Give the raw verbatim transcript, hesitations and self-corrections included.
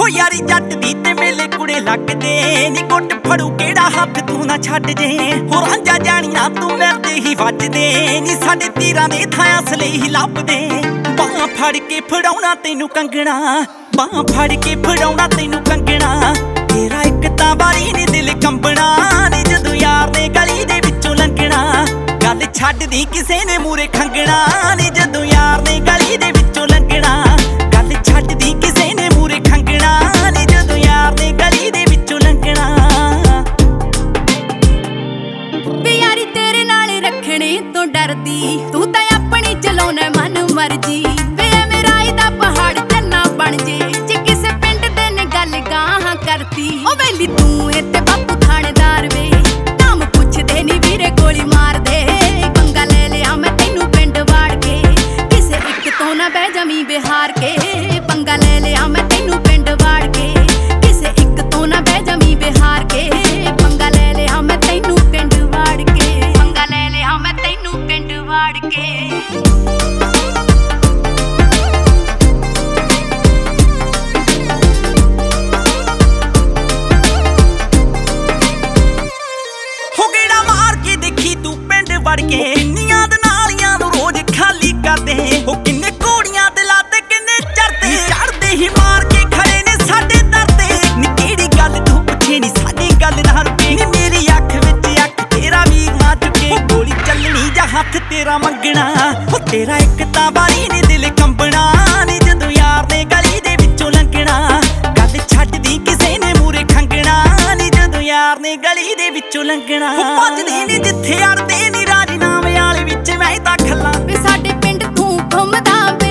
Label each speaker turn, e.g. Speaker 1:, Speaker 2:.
Speaker 1: यारी जट दी ते मेले कुड़े लगदे नी गुट फड़ू केड़ा हथ तू ना छड्ड जे हो रांझा जानिया तू मिलदे ही वजदे नी साडे तीरां दे थां असले ही लभदे बाह फड़ के फड़ाउणा तैनू कंगना बाह फड़ के फड़ाउणा तैनू कंगना तेरा इक तां वारी नी दिल कंबना नी जदों यार ने गली दे विचों लंघना गल छड्ड दी किसे ने मूरे खंगना नी जदों यार ने गली दे विचों लंघना गल छड्ड दी किसे ने मूरे खंगना नी जदों यार ने गली दे विचों लंघना
Speaker 2: वे यारी तेरे नाल रखने तो डरदी तू तां अपनी चलाउणा मन मर्जी वे मेरा दा पहाड़ चन्ना बन जे जे किसे पिंड दे ने गल गाहां करती ओ वेली तू इत्ते बापू थानेदार वे नाम पुछदे नी वीरे गोली मार दे पंगा ले लिया मैं तैनू पिंड वाड़ के किसे इक तो ना बह जमी बिहार के पंगा ले लिया मैं तैनू पिंड वाड़ के किसे इक तो ना बह जमी बिहार के पंगा ले लिया मैं तैनू पिंड वाड़ के पंगा ले लिया मैं तैनू पिंड वाड़ के
Speaker 1: वड़ के किन्नियां दे नालियां नूं रोज खाली करदे हो किन्ने घोड़ियां ते लाते किन्ने चढ़दे चढ़दे ही मार के खड़े ने साडे दर ते नी केड़ी गल तू पुछे नी साडी गल ना रुके नी मेरी अख विच अख तेरा वीर ना चुके ओ गोली चलनी जा हथ तेरा मंगना ओ तेरा इक तां वारी नी दिल कंबना नी जदों यार ने गली दे विचों लंघना गल छड्ड दी किसे ने मूरे खंगना नी जदों यार ने गली दे विचों लंघना ओ भजदी नी जिथे अड़दे नी राजीनामे वाले विच मैं तां खल्लां
Speaker 2: वे साडे पिंड तू घुमदा